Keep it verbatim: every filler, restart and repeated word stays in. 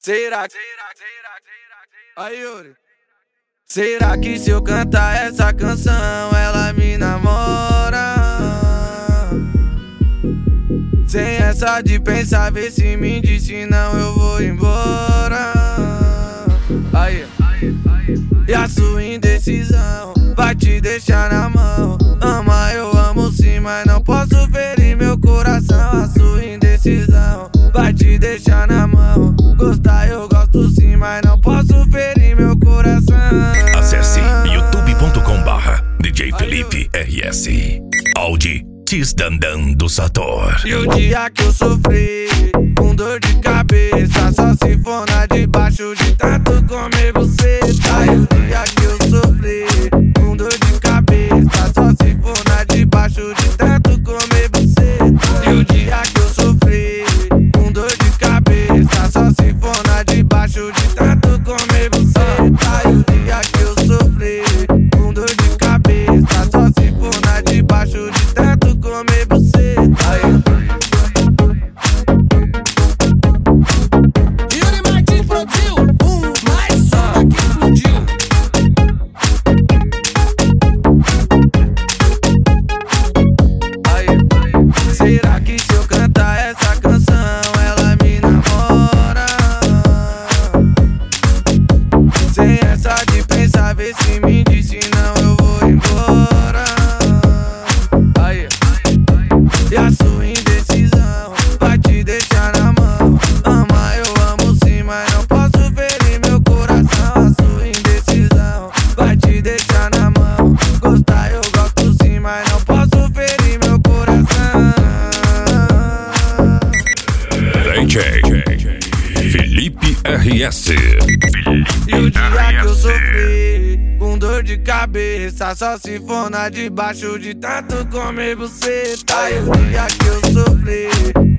Será que... Aí, Yuri. Será que se eu cantar essa canção ela me namora? Sem essa de pensar, vê se me diz, senão eu vou embora. Aí, e a sua indecisão vai te deixar na mão. Ama, eu amo sim, mas não posso ferir meu coração. A sua indecisão vai te deixar na mão. Gostar eu gosto sim, mas não posso ferir meu coração. Acesse youtube ponto com barra D J Felipe R S. Audi Tisdandan do Sator. E o dia que eu sofri com dor de cabeça, só se for na debaixo de tanto comer buceta. E o dia que eu sofri com dor de cabeça, só se for na debaixo de tanto comer buceta. E o dia que eu sofri com dor de cabeça, só se for na debaixo de tanto comer buceta. E o dia que eu sofri com dor de cabeça, só se for na debaixo de tanto comer buceta. Yuri Martins produziu um mais som que explodiu. Aí, será que se eu cantar essa canção ela me namora? Sem essa de pensar, vê se me diz, senão eu vou embora. Aí, e a sua indecisão vai te deixar na mão. Ama, eu amo sim, mas não posso ferir meu coração. A sua indecisão vai te deixar na mão. Gostar eu gosto sim, mas não posso ferir meu coração. D J Felipe R S. E o dia que eu sofri com dor de cabeça, só se for na debaixo de tanto comer buceta. E o dia que eu sofri